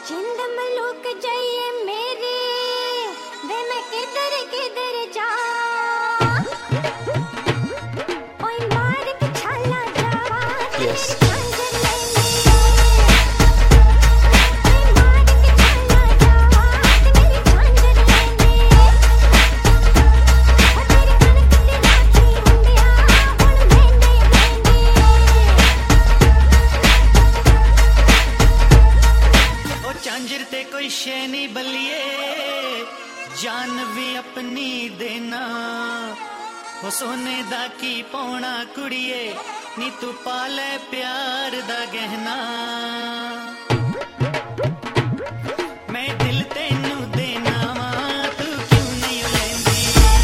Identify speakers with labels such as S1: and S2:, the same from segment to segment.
S1: जिंद मलूक जाइए मेरे वे मैं किधर किधर जा ओए मार के छाला जावा
S2: Yes.
S3: झांझर ते कोई शे नहीं बलिए जान भी अपनी देना हो सोने दा की पौना कुड़िए नी तू पाले प्यार दा गहना मैं दिल तेनू देना वा तू क्यों नहीं लेंदी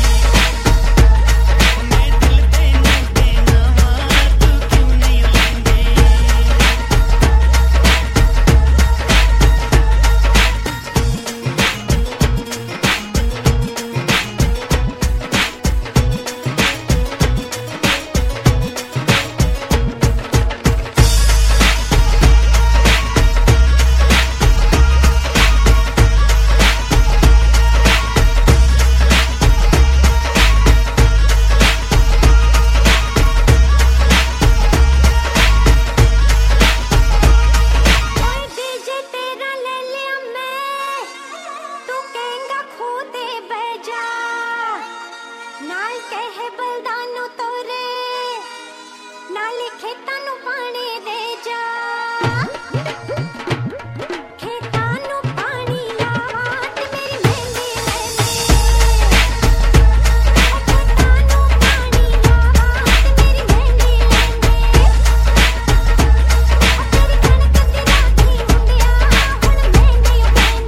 S3: मैं दिल तेनू देना वा तू क्यों नहीं लेंदी
S1: नाल कहे बलदानो तोरे नाल खेतां नू पानी दे जा खेतां नू पानी लावा ते मेरी मेहंदी खेतां नू पानी लावा ते मेरी मेहंदी तेरी कणक दी राखी मुंडिया हुण मेहंदी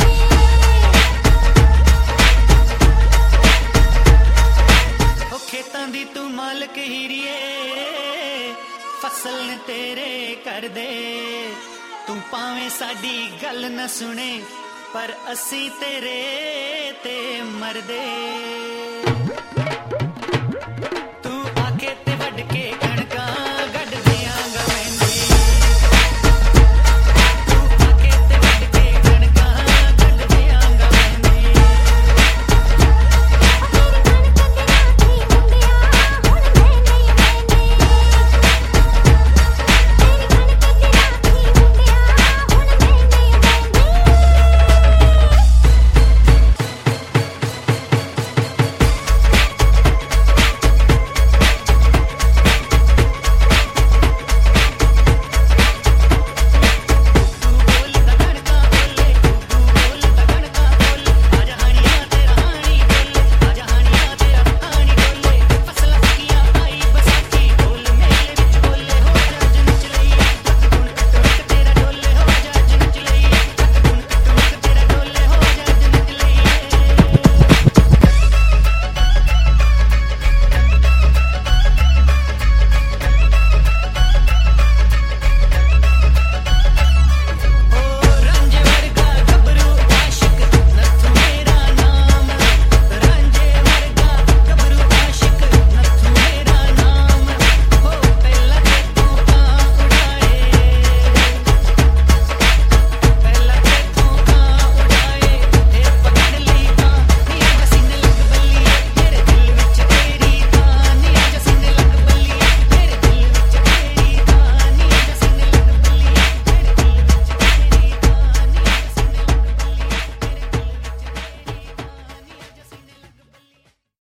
S3: खेतां दी तू मालक हीरिए फसल ने तेरे कर दे तू पावे साडी गल न सुने पर असी तेरे ते मरदे।